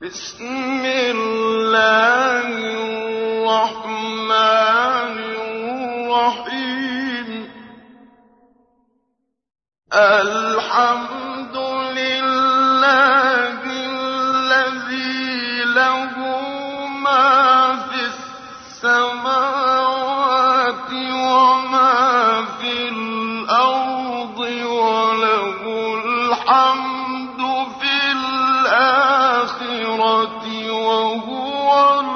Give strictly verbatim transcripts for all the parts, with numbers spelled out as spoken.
بسم الله الرحمن الرحيم. الحمد لله الذي له ما في السماوات وما في الأرض وله الحمد في الآخرة وهو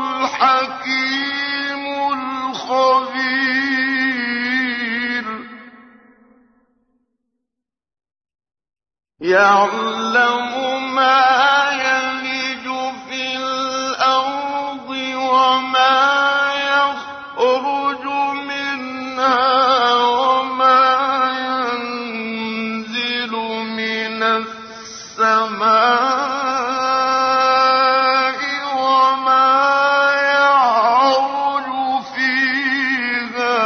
الحكيم الخبير. يعلم ما يلج في الأرض وما يخرج منها وما ينزل من السماء وما يعرج فيها،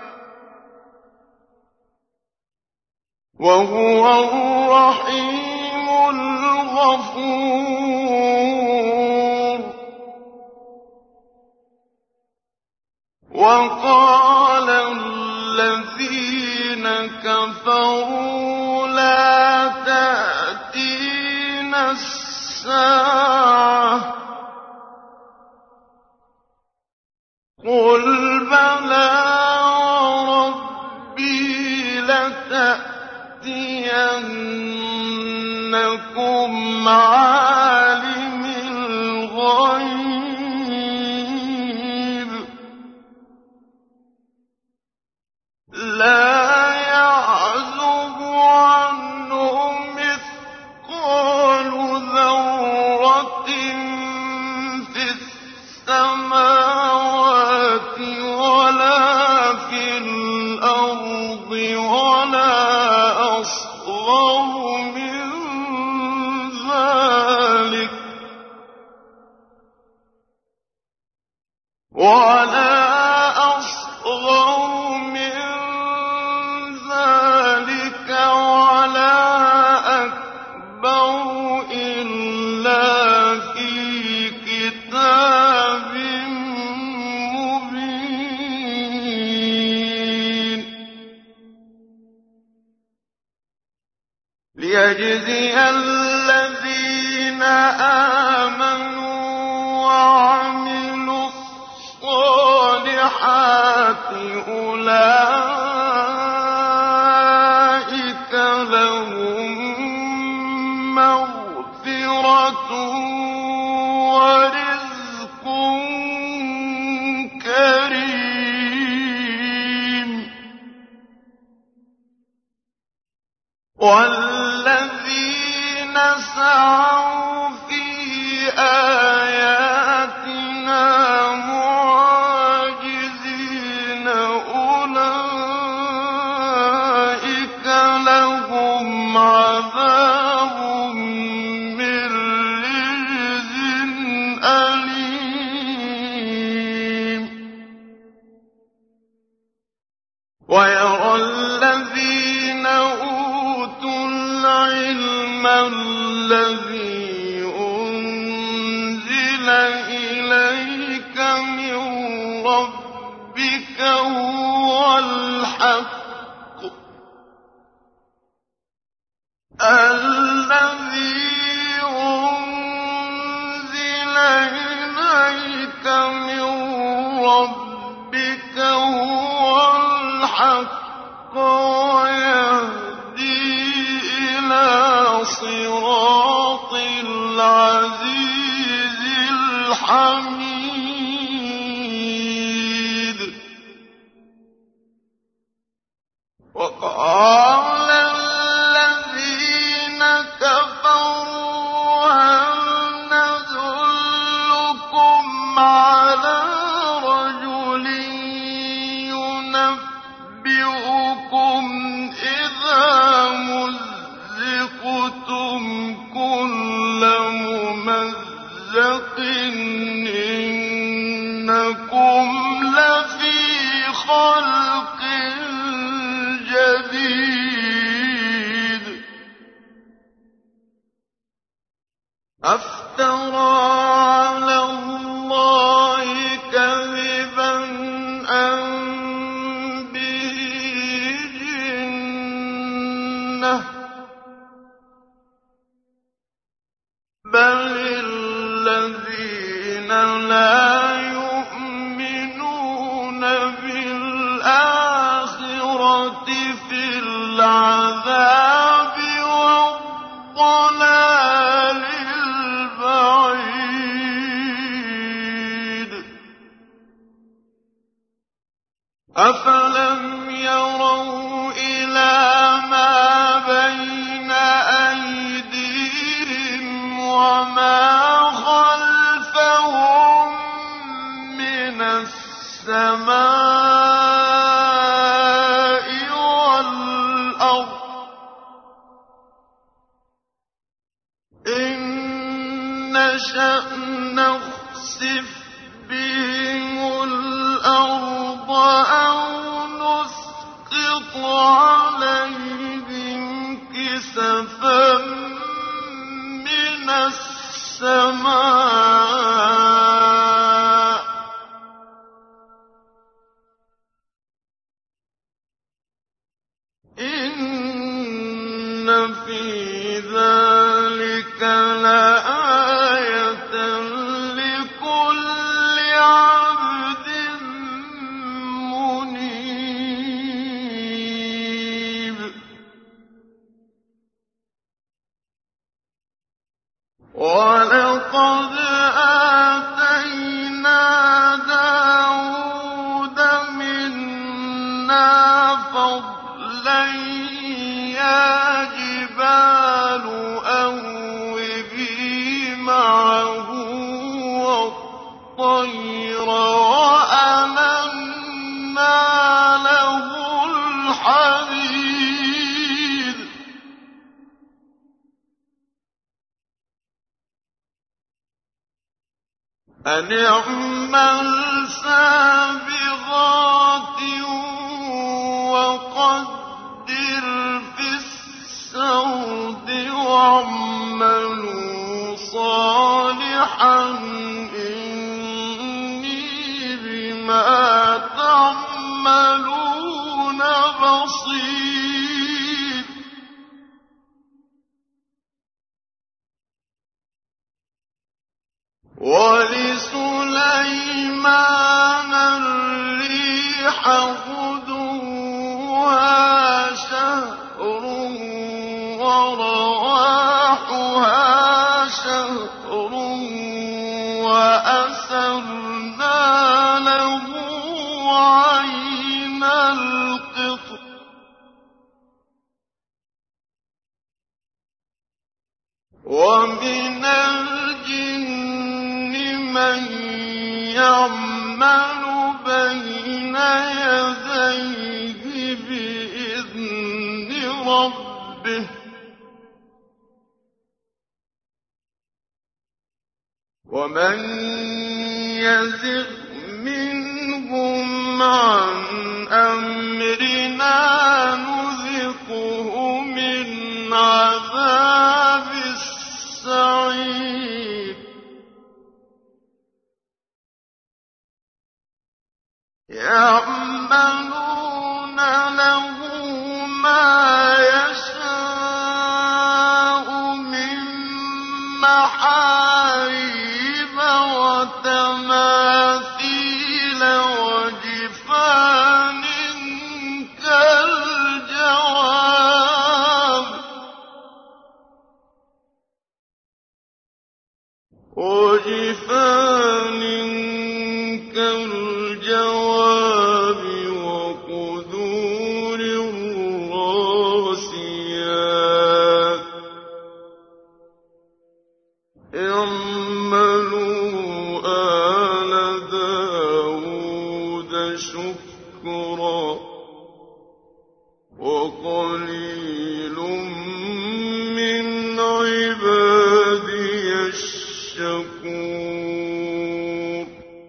وهو الرحيم الغفور. وقال الذين كفروا لا تأتينا الساعة قل بلى وربي لتأتينكم عالم الغيب لا يعزب عنه مثقال ذرة في السماوات ولا في الأرض ولا أصغر من ذلك ولا أصغر من ذلك ولا أكبر إلا في كتاب مبين. ليجزي الذين آمنوا وعملوا الصالحات أولئك لهم مغفرة ورزق كريم. والذين سعوا في آياتنا معاجزين أولئك لهم عذاب من رجز أليم. ويرى الذين أوتوا العلم الذي أنزل إليك من ربك هو الحق الذي أنزل إليك من ربك هو الحق ويهدي إلى صراط العزيز الحميد. وقال الذين كفروا هل ندلكم على رجل ينبئكم إذا مزقتم كل ممزق إنكم لفي خلق جديد. أف أفترى على الله كذبا أم به جنة بل الذين لا يؤمنون بالآخرة في العذاب والضلال البعيد أفلم يروا إلى ما بين أيديهم وما خلفهم من السماء والأرض إن نشأ نخسف بهم الأرض أو نسقط عليهم كسفا من السماء إن في ذلك لآية لكل عبد منيب ولقد آتينا داود منا فضلا يا جبال أوبي معه والطير وألنا له الحديد أن اعمل سابغات وقدر في السرد واعملوا صالحا إني بما تعملون بصير ولسليمان الريح غدوها شهر ورواحها شهر وأسرنا له عين القطر ومن الجن من يعمل بين يديه بإذن ربه ومن يزغ منهم عن أمرنا نذقه من عذاب السعير يعملون له ما يشاء من محاريب وتماثيل وجفان كالجواب وجفان كالجواب وقدور الراسيات اعملوا آل داود شكرا وقليل من عبادي الشكور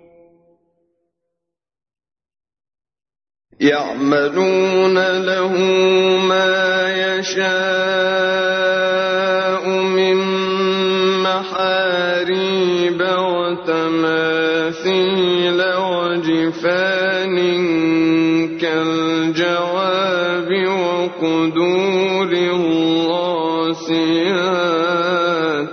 يعملون له ما يشاء من محاريب ومحاريب وتماثيل وجفان كالجواب وقدور الراسيات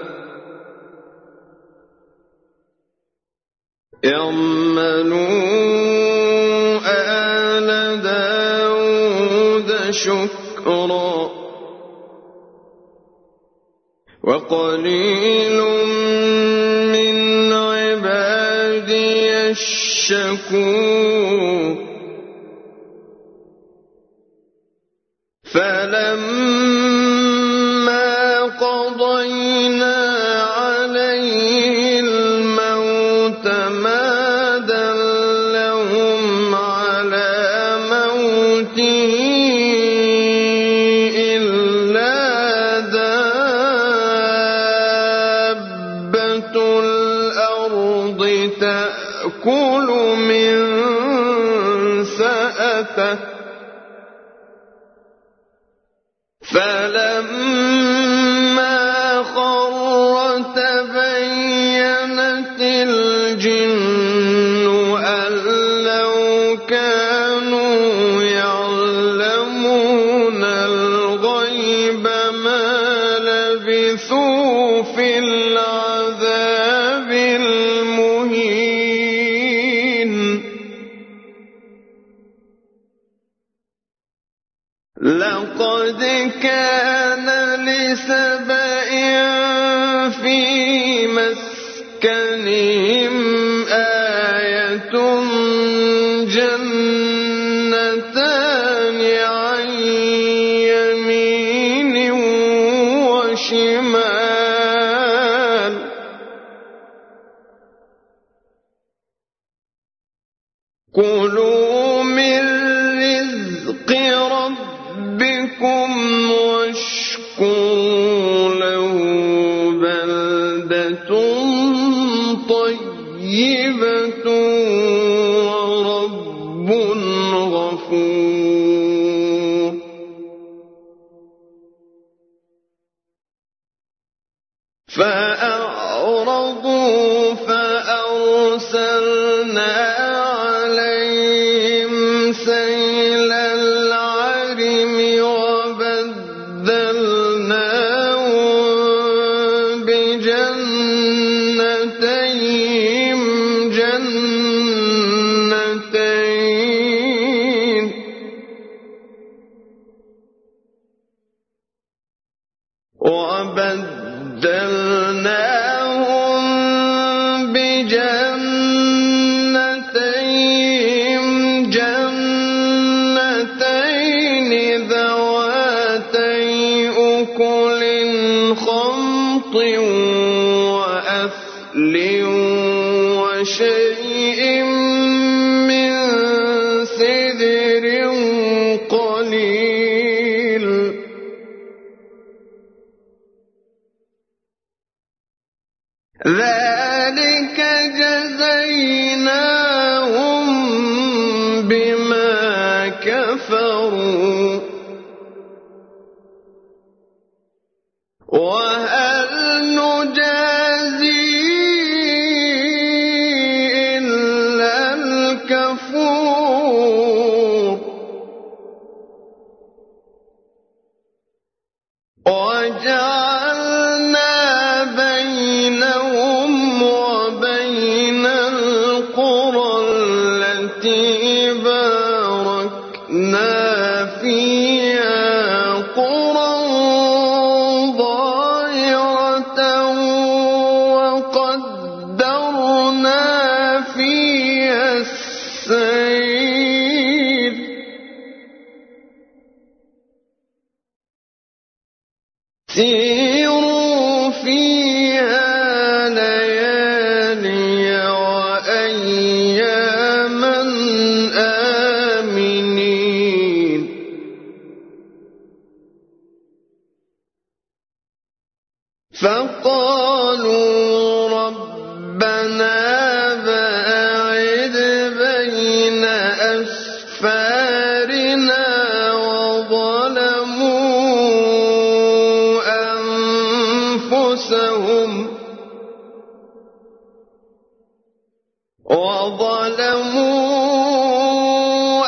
اعملوا آل داود شكرا وقليل من عبادي الشكور فلما قضينا عليه الموت ما دلهم على موته إلا دابة الأرض تأكل من سأته فلما خر تبينت الجن أن لو كانوا يعلمون الغيب ما لبثوا في العذاب المهين لقد كان لسبإ في مسكنهم آية جنتان عن يمين وشمال كلوا من رزق ربكم واشكروا له بلدة طيبة ورب غفور فأعرضوا فأرسلنا عليهم سيل العرم وبدلناهم بجنتيهم جنتين وبدلناهم بجنتيهم جنتين ذواتي أكل خمط وأثل وشيء من سدر قليل ذلك جزيناهم بما كفروا وهل نجازي إلا الكفور وجعلنا بينهم وبين وظلموا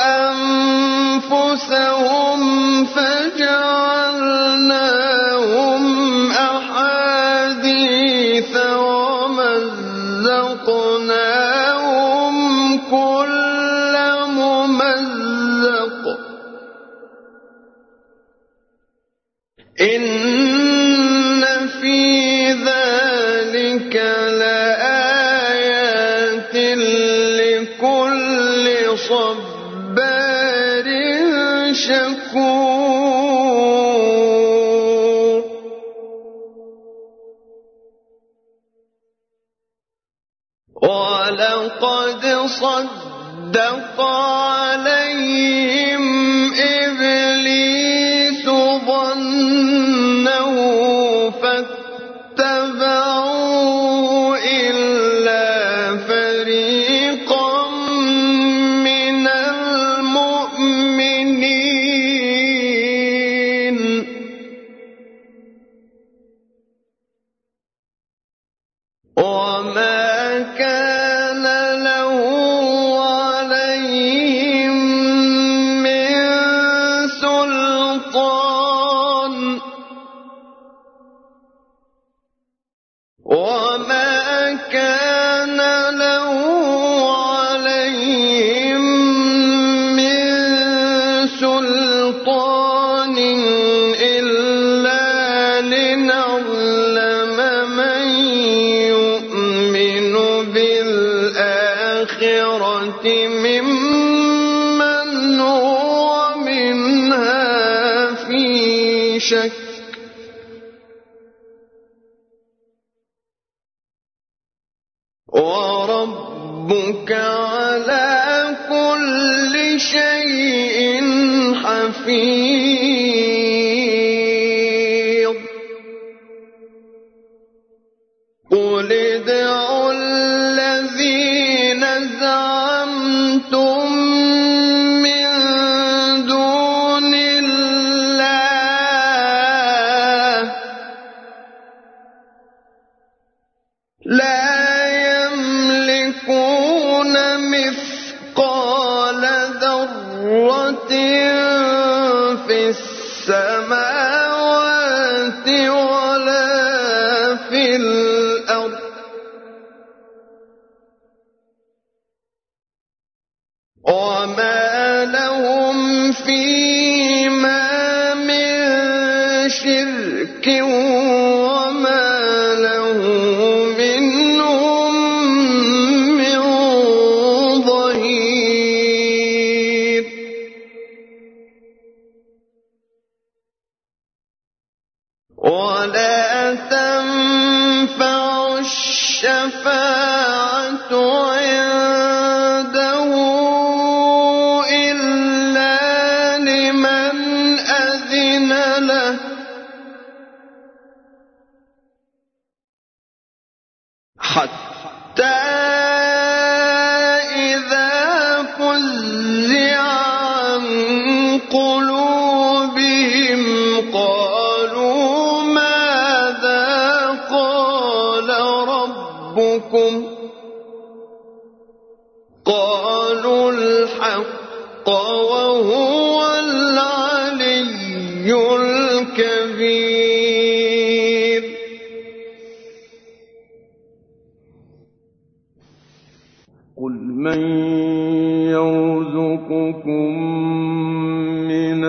أنفسهم فجعلناهم أحاديث ومزقناهم كل ممزق إن في ذلك لآيات لكل صبار شكور ولقد صدق عليهم إبليس ظنه فاتبعوا إلا فريقا من المؤمنين وما كان له عليهم من سلطان وما كان له عليهم من سلطان إلا لنعلم من يؤمن بالآخرة ممن هو منها في شك وربك على كل شيء حفيظ قل ادعوا الذين زعمتم من دون الله لا يملكون مثقال ذرة في السماوات ولا في الأرض وما لهم فيما من شرك وما له منهم من ظهير ولا تنفع الشفاعة عنده إلا لمن أذن له حتى إذا فزع عن قلوبهم قالوا ماذا قال ربكم قالوا الحق وهو العلي الكبير قل من يرزقكم من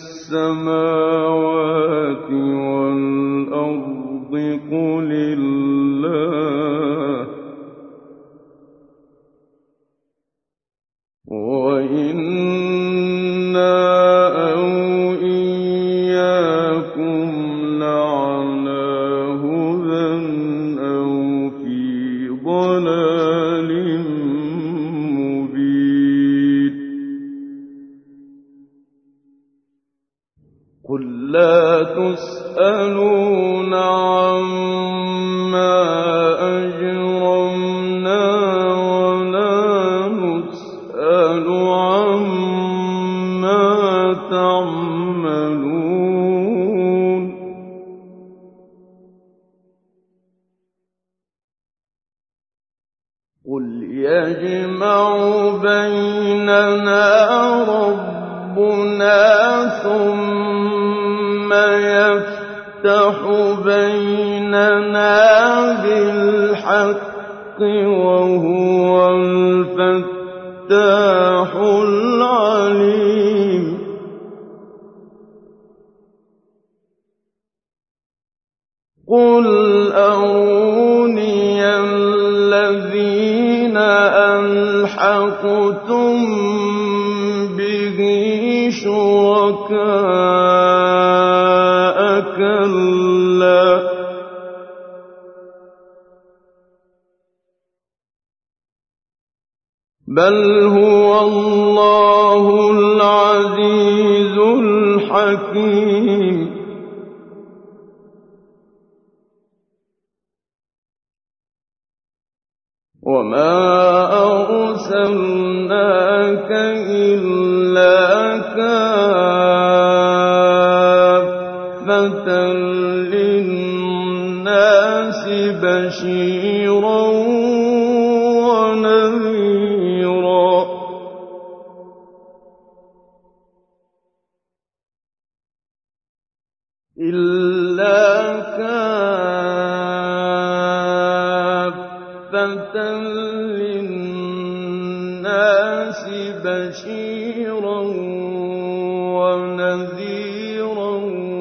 السماوات والأرض قل الله وإنا أو إياكم لعلى هدى أو في ضلال مبين قُلْ يَجْمَعُ بَيْنَنَا رَبُّنَا ثُمَّ يَفْتَحُ بَيْنَنَا بِالْحَقِّ وَهُوَ الْفَتَّاحُ الْعَلِيمُ قُلْ أَرُونِيَ الَّذِينَ أَلْحَقْتُم بِهِ شُرَكَاءَ ۖ كَلَّا بَلْ هُوَ اللَّهُ الْعَزِيزُ الْحَكِيمُ وَمَا أَرْسَلْنَاكَ إِلَّا كَافَّةً لِّلنَّاسِ بَشِيرًا وَنَذِيرًا إِلَّا كَافَّةً لِّلنَّاسِ بَشِيرًا وَنَذِيرًا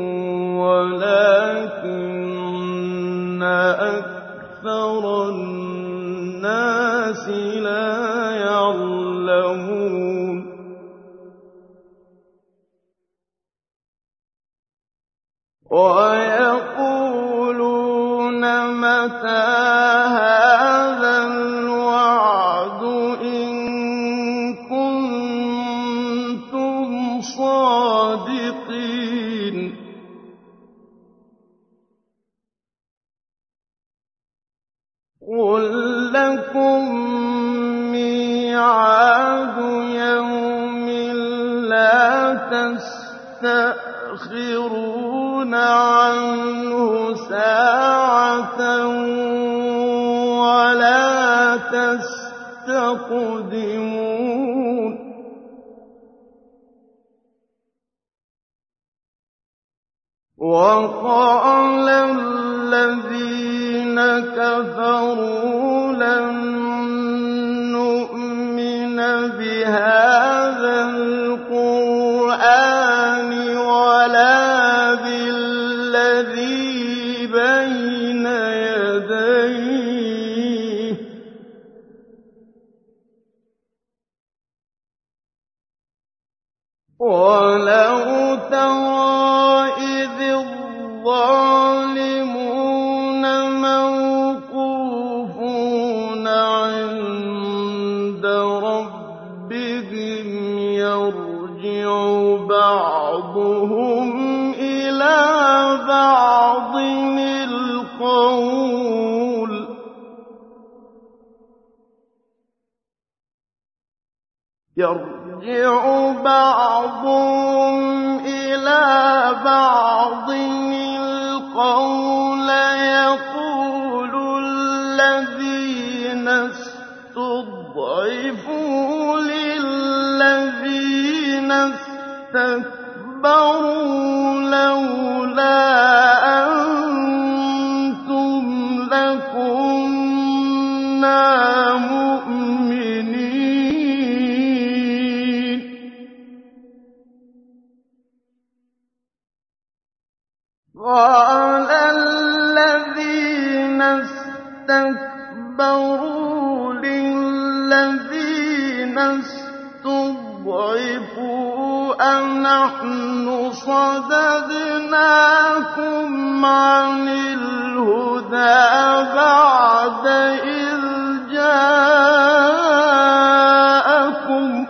وَلَٰكِنَّ أَكْثَرَ النَّاسِ لَا يَعْلَمُونَ وَيَقُولُونَ مَتَىٰ هَٰذَا الْوَعْدُ إِن كُنتُمْ صَادِقِينَ قُل لَّكُم مِّيعَادُ يَوْمٍ لَّا تَسْتَأْخِرُونَ عَنْهُ سَاعَةً وَلَا تَسْتَقْدِمُونَ وَقَالَ الَّذِينَ كَفَرُوا لَن نُّؤْمِنَ بِهَٰذَا الْقُرْآنِ وَلَا بِالَّذِي بَيْنَ يَدَيْهِ وَلَوْ تَرَىٰ إِذِ الظَّالِمُونَ مَوْقُوفُونَ عِندَ رَبِّهِمْ يَرْجِعُ بَعْضُهُمْ إِلَىٰ بَعْضٍ الْقَوْلَ يَرْجِعُ بَعْضُهُمْ إِلَىٰ بَعْضٍ الْقَوْلَ يَقُولُ الَّذِينَ اسْتُضْعِفُوا لِلَّذِينَ اسْتَكْبَرُوا لَوْلَا أَنتُمْ لَكُنَّا مُؤْمِنِينَ قَالَ الَّذِينَ اسْتَكْبَرُوا لِلَّذِينَ اسْتُضْعِفُوا أَنَحْنُ صَدَدْنَاكُمْ عَنِ الْهُدَىٰ بَعْدَ إِذْ جَاءَكُمْ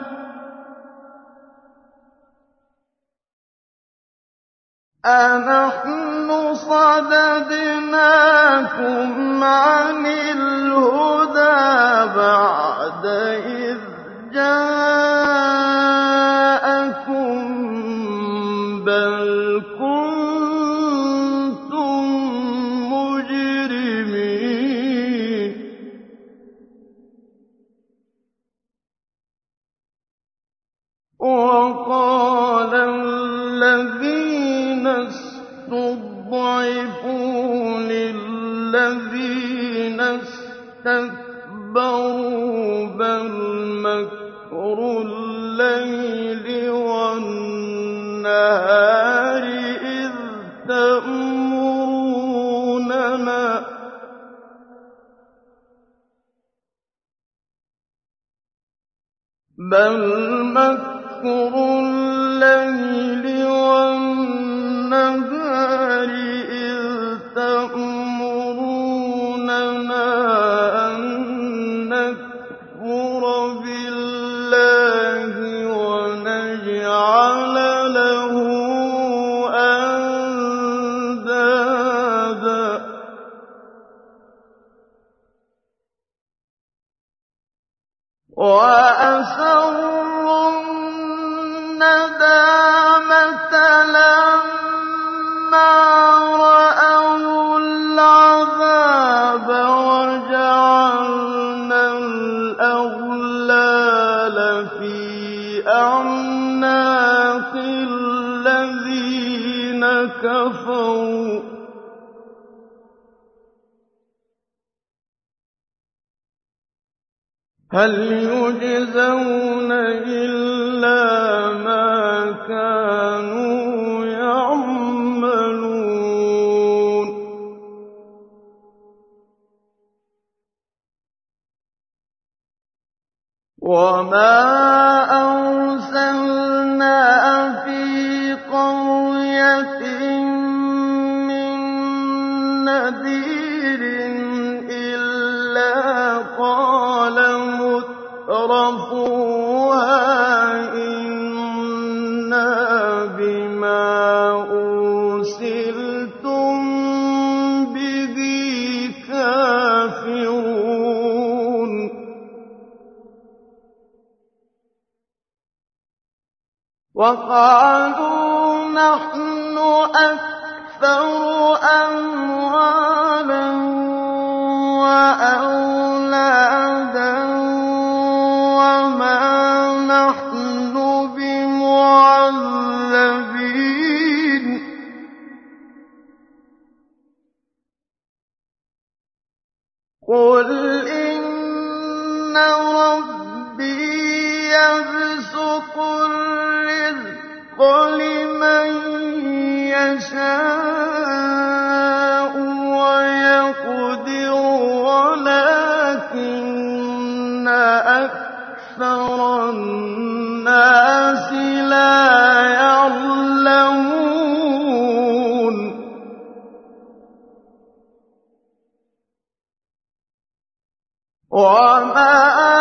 أَنَحْنُ صَدَدْنَاكُمْ عَنِ الْهُدَىٰ بَعْدَ إِذْ جَاءَكُم بَلْ كُنتُم مُّجْرِمِينَ وَقَالَ الَّذِينَ اسْتُضْعِفُوا لِلَّذِينَ اسْتَكْبَرُوا بَلْ مَكْرُ اللَّيْلِ وَالنَّهَارِ إِذْ تَأْمُرُونَنَا بَلْ مَكْرُ اللَّيْلِ وَالنَّهَارِ إِذْ تَأْمُرُونَنَا أَن نَّكْفُرَ بِاللَّهِ وَنَجْعَلَ لَهُ أَندَادًا وَأَسَرُّوا النَّدَامَةَ لَمَّا رَأَوُا الْعَذَابَ وَجَعَلْنَا الْأَغْلَالَ فِي أَعْنَاقِ الَّذِينَ كَفَرُوا هَلْ يُجْزَوْنَ إِلَّا مَا كَانُوا يَعْمَلُونَ وَمَا أَرْسَلْنَا فِي قَرْيَةٍ مِّن نَّذِيرٍ إِلَّا قَالَ مُتْرَفُوهَا إِنَّا بِمَا أُرْسِلْتُم بِهِ كَافِرُونَ وَقَالُوا نَحْنُ أَكْثَرُ أَمْوَالًا وَأَوْلَادًا وَمَا نَحْنُ بِمُعَذَّبِينَ قُلْ إِنَّ رَبِّي يَبْسُطُ الرِّزْقَ لِمَن يَشَاءُ وَيَقْدِرُ وَلَٰكِنَّ أَكْثَرَ النَّاسِ لَا يَعْلَمُونَ وَمَا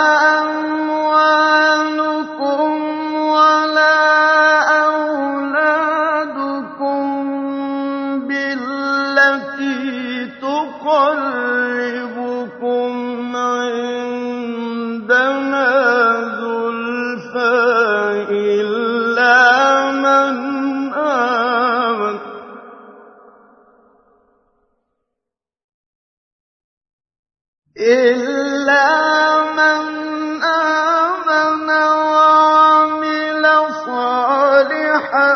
أَمْوَالُكُمْ وَلَا أَوْلَادُكُم بِالَّتِي تُقَرِّبُكُمْ عِندَنَا زُلْفَىٰ إِلَّا مَنْ آمَنَ إِلَّا مَنْ آمَنَ وَعَمِلَ صَالِحًا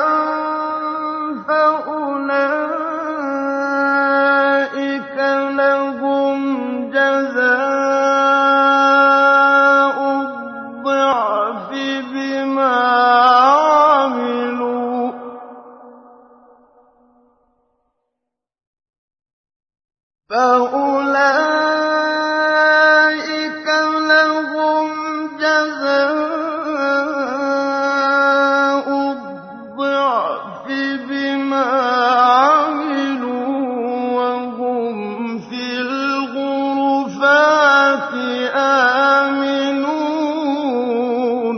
فَأُولَٰئِكَ لَهُمْ جَزَاءُ الضِّعْفِ بِمَا عَمِلُوا فَأُولَٰئِكَ لَهُمْ جَزَاءُ الضِّعْفِ بِمَا عَمِلُوا وَهُمْ فِي الْغُرُفَاتِ آمِنُونَ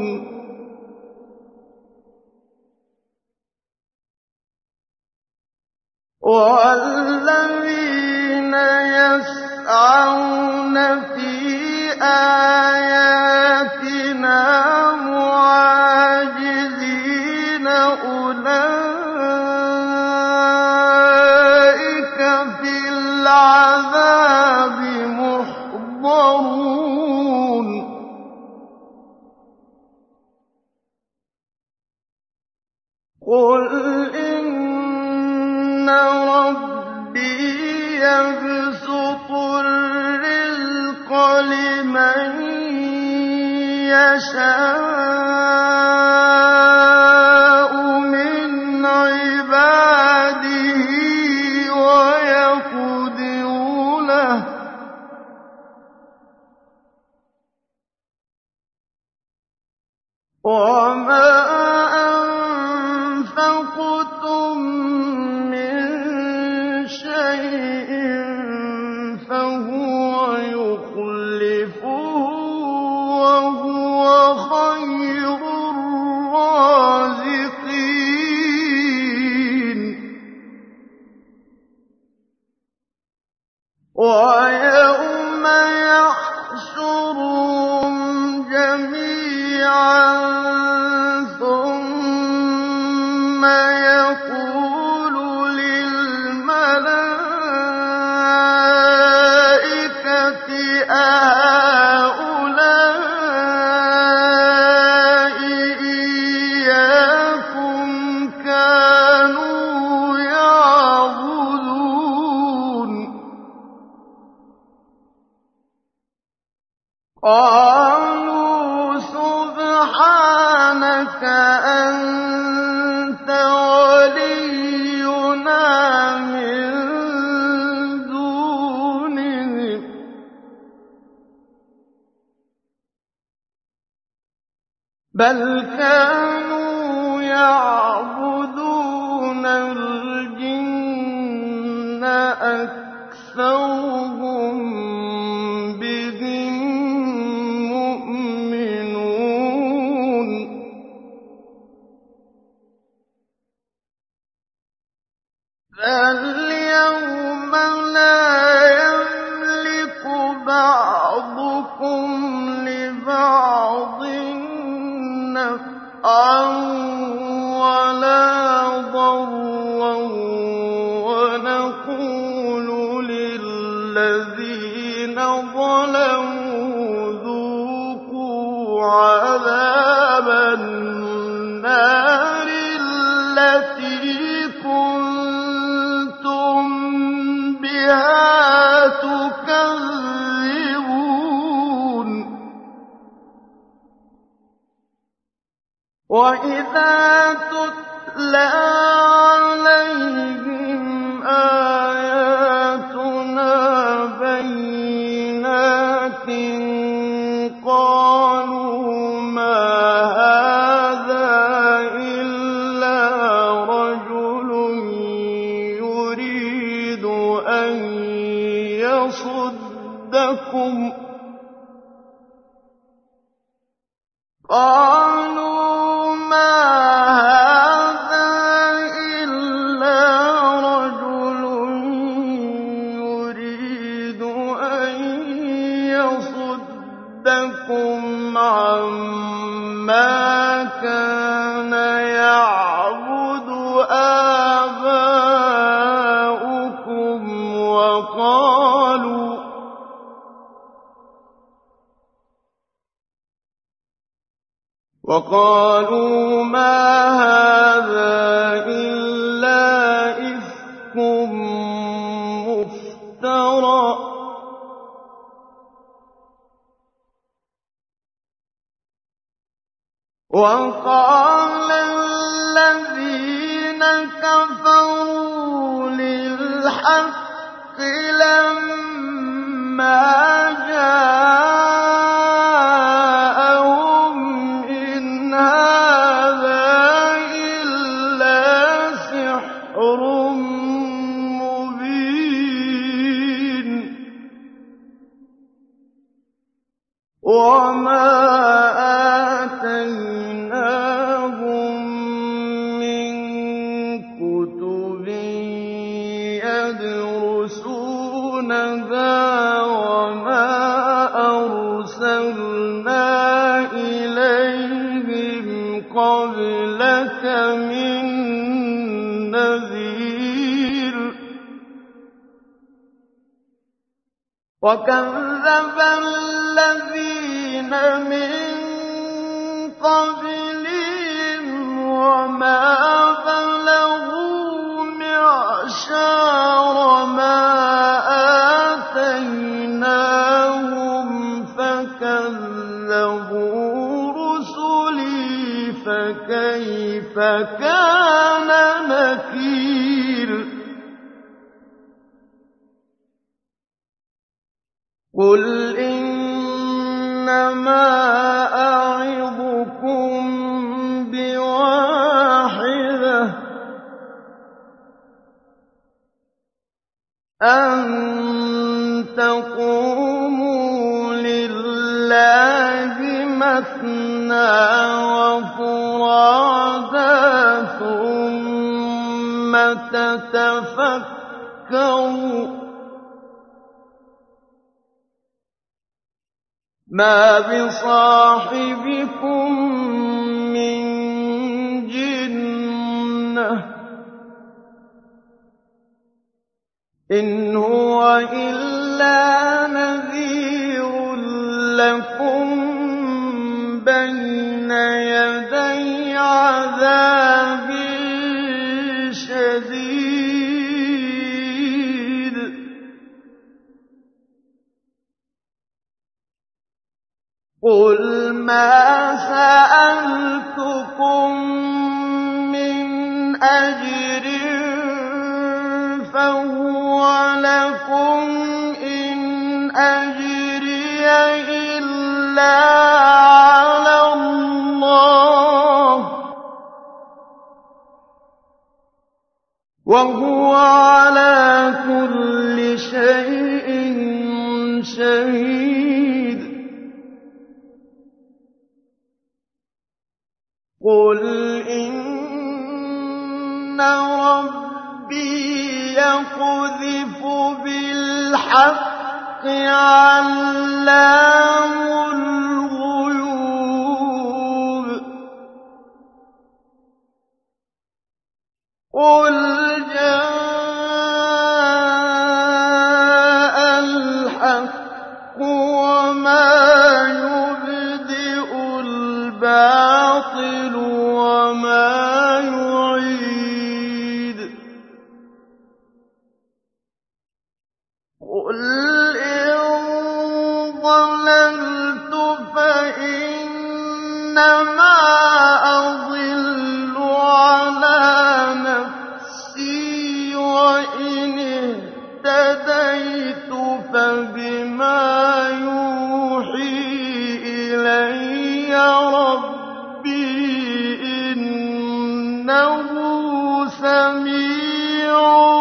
وَالَّذِينَ يَسْعَوْنَ فِي آيَاتِنَا مُعَاجِزِينَ أُولَٰئِكَ فِي الْعَذَابِ مُحْضَرُونَ قُلْ إِنَّ رَبِّي يَبْسُطُ الرِّزْقَ لِمَن يَشَاءُ مِنْ عِبَادِهِ وَيَقْدِرُ لَهُ ۚ وَمَا أَنفَقْتُم مِّن شَيْءٍ فَهُوَ يُخْلِفُهُ ۖ وَهُوَ خَيْرُ الرَّازِقِينَ. وَيَوْمَ يَحْشُرُهُمْ جَمِيعًا ثُمَّ يَقُولُ لِلْمَلَائِكَةِ أَهَٰؤُلَاءِ إِيَّاكُمْ كَانُوا يَعْبُدُونَ ۚ قَالُوا سُبْحَانَكَ أَنتَ وَلِيُّنَا مِن دُونِهِمْ ۖ بَلْ كَانُوا يَعْبُدُونَ الْجِنَّ أَكْثَرُهُم بِهِم مُّؤْمِنُونَ. فَالْيَوْمَ لَا يَمْلِكُ بَعْضُكُمْ لِبَعْضٍ نَّفْعًا وَلَا ضَرًّا وَنَقُولُ لِلَّذِينَ ظَلَمُوا ذُوقُوا عَذَابَ النَّارِ الَّتِي كُنتُم بِهَا تُكَذِّبُونَ. وَإِذَا تُتْلَىٰ عَلَيْهِمْ آيَاتُنَا بَيِّنَاتٍ قَالُوا مَا هَٰذَا إِلَّا رَجُلٌ يُرِيدُ أَن يَصُدَّكُمْ قَالُوا مَا هَٰذَا إِلَّا رَجُلٌ يُرِيدُ أَن يَصُدَّكُمْ عَمَّا كَانَ يَعْبُدُ آبَاؤُكُمْ وَقَالُوا وَقَالُوا مَا هَٰذَا إِلَّا إِفْكٌ مُّفْتَرًى ۚ وَقَالَ الَّذِينَ كَفَرُوا لِلْحَقِّ لَمَّا جَاءَهُمْ إِنْ هَٰذَا إِلَّا سِحْرٌ مُّبِينٌ. وَمَا آتَيْنَاهُم مِّن كُتُبٍ يَدْرُسُونَهَا وَمَا أَرْسَلْنَا إِلَيْهِمْ قَبْلَكَ مِن نَّذِيرٍ. وَكَذَّبَ الَّذِينَ مِن قَبْلِهِمْ وَمَا أَعْشَارَ مَا آتَيْنَاهُمْ فَكَذَّبُوا رُسُلِي فَكَيْفَ كَانَ نَكِيرِ قُلْ إِنَّمَا أَعِظُكُم بِوَاحِدَةٍ أَن تَقُومُوا لِلَّهِ مَثْنَىٰ وَفُرَادَىٰ ثُمَّ تَتَفَكَّرُوا مَا بِصَاحِبِكُم مِّن جِنَّةٍ ۚ إِنْ هُوَ إِلَّا نَذِيرٌ لَّكُم بَيْنَ يَدَيْ عَذَابٍ شَدِيدٍ قُلْ مَا سَأَلْتُكُم مِّنْ أَجْرٍ فَهُوَ لَكُمْ ۖ إِنْ أَجْرِيَ إِلَّا عَلَى اللَّهِ ۖ وَهُوَ عَلَىٰ كُلِّ شَيْءٍ شَهِيدٌ قُلْ إِنَّ رَبِّي يَقْذِفُ بِالْحَقِّ عَلَّامُ الْغُيُوبِ قُلْ جَاءَ الْحَقُّ وَمَا يُبْدِئُ الْبَاطِلُ وَمَا يُعِيدُ قُلْ إِن ضَلَلْتُ فَإِنَّمَا أَضِلُّ عَلَىٰ نَفْسِي وَإِنِ اهْتَدَيْتُ فَبِمَا يُوحِي إِلَيَّ رَبِّي إِنَّهُ سَمِيعٌ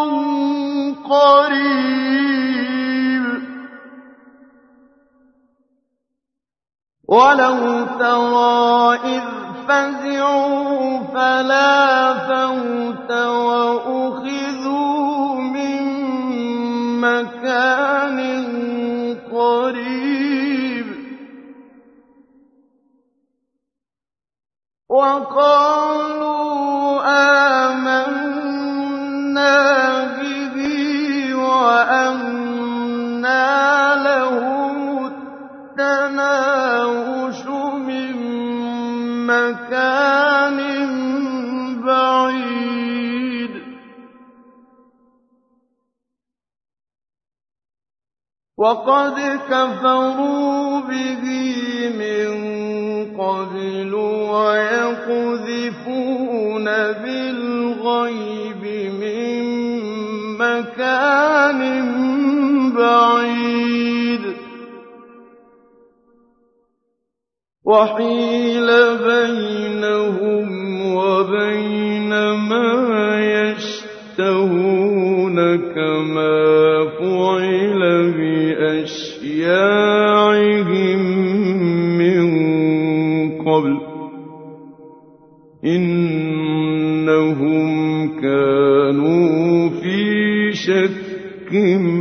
قَرِيبٌ وَلَوْ تَرَىٰ إِذْ فَزِعُوا فَلَا فَوْتَ وَأُخِذُوا مِن مَّكَانٍ قَرِيبٍ وَقَالُوا آمَنَّا بِهِ وَأَنَّىٰ لَهُمُ التَّنَاوُشُ مِن مَّكَانٍ بَعِيدٍ وَقَدْ كَفَرُوا بِهِ مِن قَبْلُ وَيَقْذِفُونَ بِالْغَيْبِ مِن مَّكَانٍ بَعِيدٍ وَحِيلَ بَيْنَهُمْ وَبَيْنَ مَا يَشْتَهُونَ كَمَا فُعِلَ بِأَشْيَاعِهِم مِّن قَبْلُ إِنَّهُمْ كَانُوا فِي شَكٍّ